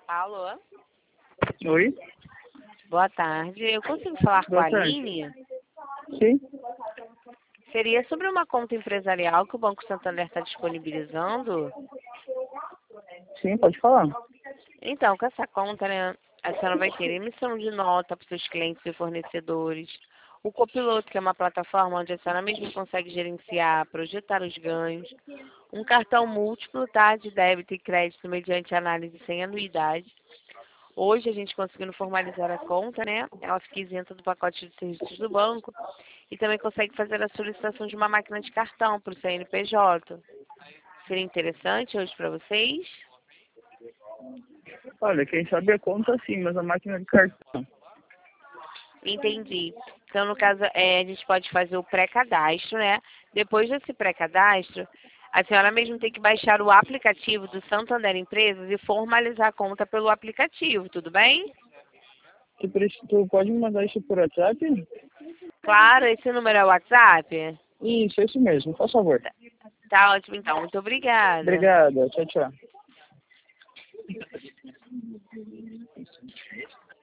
Alô? Oi? Boa tarde. Eu consigo falar com a Boa tarde. Aline? Sim? Seria sobre uma conta empresarial que o Banco Santander está disponibilizando? Sim, pode falar. Então, com essa conta, né, a senhora vai ter emissão de nota para os seus clientes e fornecedores, o copiloto, que é uma plataforma onde a senhora mesmo consegue gerenciar, projetar os ganhos, um cartão múltiplo, tá, de débito e crédito mediante análise sem anuidade. Hoje a gente conseguindo formalizar a conta, né? Ela fica isenta do pacote de serviços do banco e também consegue fazer a solicitação de uma máquina de cartão para o CNPJ. Seria interessante hoje para vocês? Olha, quem sabe a conta sim, mas a máquina de cartão. Entendi. Então, no caso, a gente pode fazer o pré-cadastro, né? Depois desse pré-cadastro, a senhora mesmo tem que baixar o aplicativo do Santander Empresas e formalizar a conta pelo aplicativo, tudo bem? Tu pode me mandar isso por WhatsApp? Claro, esse número é o WhatsApp? Isso mesmo, por favor. Tá ótimo, então. Muito obrigada. Obrigada, tchau, tchau.